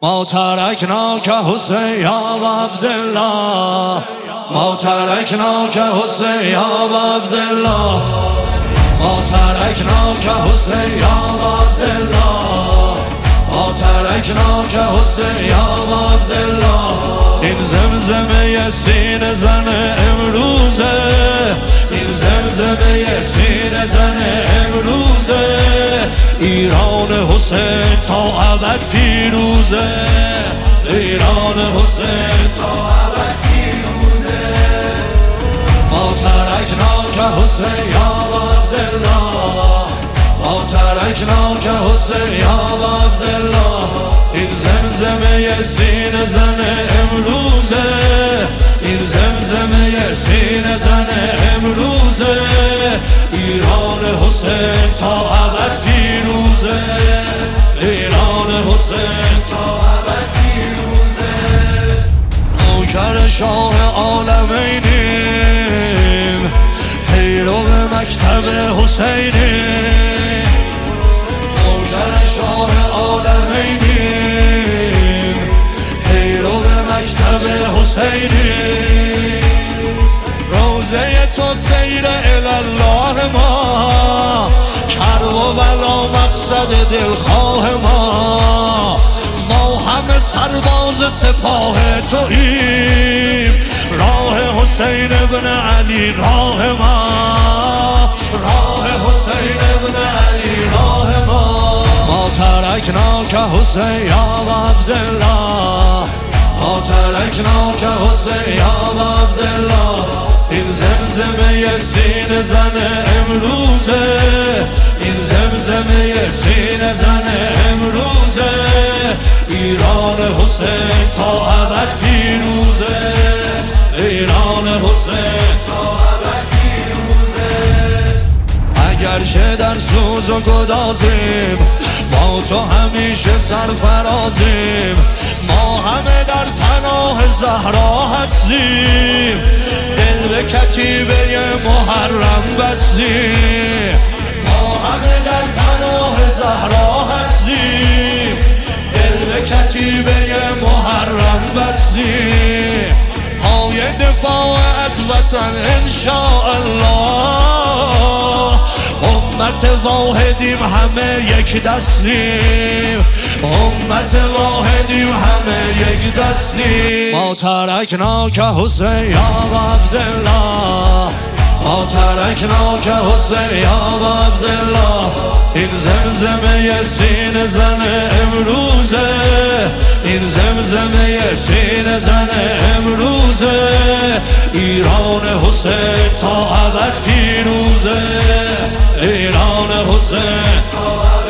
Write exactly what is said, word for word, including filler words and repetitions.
ما ترکناک حسین یا عبدالله، ما ترکناک حسین یا عبدالله، ما ترکناک حسین یا عبدالله، ما ترکناک حسین یا عبدالله. این زمزمه سینه زن امروزه، این زمزمه سینه زن امروزه. ایران حسین تا ابد پیروزه، ایران حسین تا ابد پیروزه. ما ترکناک حسین یا عبدالله، ما ترکناک حسین یا عبدالله. این زمزمه سینه زن امروزه، این زمزمه سینه زن امروزه. ایران حسین تا ابد پیروزه، ایران حسین تا ابد پیروزه. نوکر شاه عالمینیم، پیرو مکتب حسینیم. نوکر شاه عالمینیم، پیرو مکتب حسینیم. روزه تو سیر الله ما، کرب و بلا مقصد دلخواه ما. ما همه سرباز سپاه توییم، راه حسین ابن علی راه ما، راه حسین ابن علی راه ما. ما ترکناک حسین یا عبدالله، ما ترکناک حسین یا عبدالله. این زمزمه سینه زن امروزه، این زمزمه سینه زن امروزه. ایران حسین تا ابد پیروزه، ایران حسین تا ابد پیروزه. اگرچه در سوز و گدازیم، با تو همیشه سرفرازیم. ما همه در پناه زهرا هستیم، دل به کتیبه محرم بستیم. ما همه در پناه زهرا هستیم، دل به کتیبه محرم بستیم. پای دفاع از وطن انشاءالله، امت واحدیم همه یک دستیم، امت واحدیم همه یک دستیم. ما ترکناک حسین یا عبدالله، ما ترکناک حسین یا عبدالله. این زمزمه سینه زن امروزه، این زمزمه سینه زن امروزه. ایران حسین تا ابد پیروزه، ایران حسین تا ابد